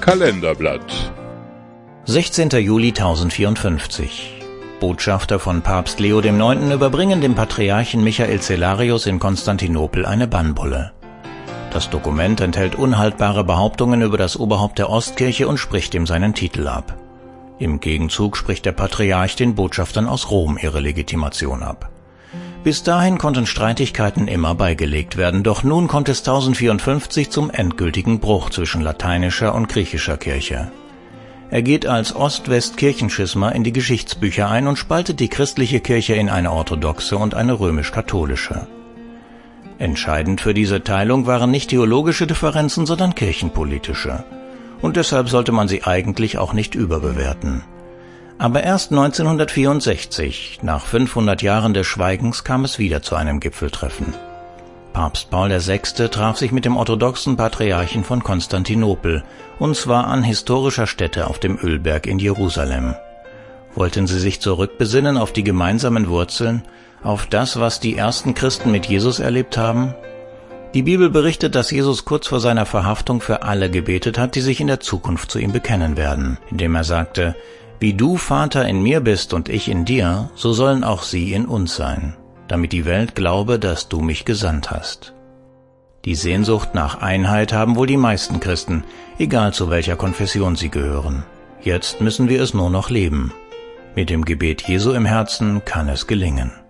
Kalenderblatt. 16. Juli 1054. Botschafter von Papst Leo IX. Überbringen dem Patriarchen Michael Cellarius in Konstantinopel eine Bannbulle. Das Dokument enthält unhaltbare Behauptungen über das Oberhaupt der Ostkirche und spricht ihm seinen Titel ab. Im Gegenzug spricht der Patriarch den Botschaftern aus Rom ihre Legitimation ab. Bis dahin konnten Streitigkeiten immer beigelegt werden, doch nun kommt es 1054 zum endgültigen Bruch zwischen lateinischer und griechischer Kirche. Er geht als Ost-West-Kirchenschisma in die Geschichtsbücher ein und spaltet die christliche Kirche in eine orthodoxe und eine römisch-katholische. Entscheidend für diese Teilung waren nicht theologische Differenzen, sondern kirchenpolitische. Und deshalb sollte man sie eigentlich auch nicht überbewerten. Aber erst 1964, nach 500 Jahren des Schweigens, kam es wieder zu einem Gipfeltreffen. Papst Paul VI. Traf sich mit dem orthodoxen Patriarchen von Konstantinopel, und zwar an historischer Stätte auf dem Ölberg in Jerusalem. Wollten sie sich zurückbesinnen auf die gemeinsamen Wurzeln, auf das, was die ersten Christen mit Jesus erlebt haben? Die Bibel berichtet, dass Jesus kurz vor seiner Verhaftung für alle gebetet hat, die sich in der Zukunft zu ihm bekennen werden, indem er sagte: Wie du, Vater, in mir bist und ich in dir, so sollen auch sie in uns sein, damit die Welt glaube, dass du mich gesandt hast. Die Sehnsucht nach Einheit haben wohl die meisten Christen, egal zu welcher Konfession sie gehören. Jetzt müssen wir es nur noch leben. Mit dem Gebet Jesu im Herzen kann es gelingen.